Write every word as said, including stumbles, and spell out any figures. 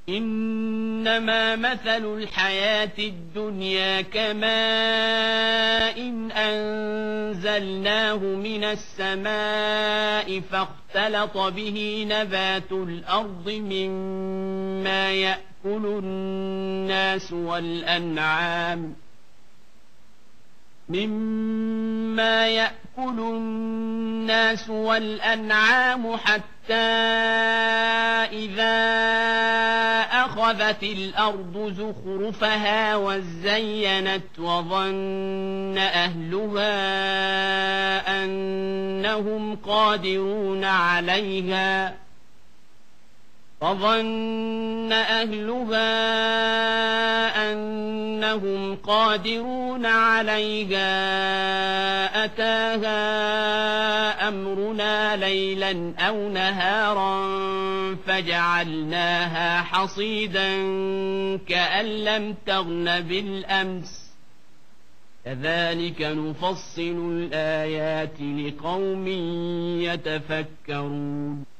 إنما مثل الحياة الدنيا كماء إن أنزلناه من السماء فاختلط به نبات الأرض مما يأكل الناس والأنعام مما يأكل الناس والأنعام حتى إذا أخذت الأرض زخرفها وزينت وظن أهلها أنهم قادرون عليها وظن أهلها أنهم قادرون عليها أتاها أمرنا ليلا أو نهارا فجعلناها حصيدا كأن لم تغن بالأمس كذلك نفصل الآيات لقوم يتفكرون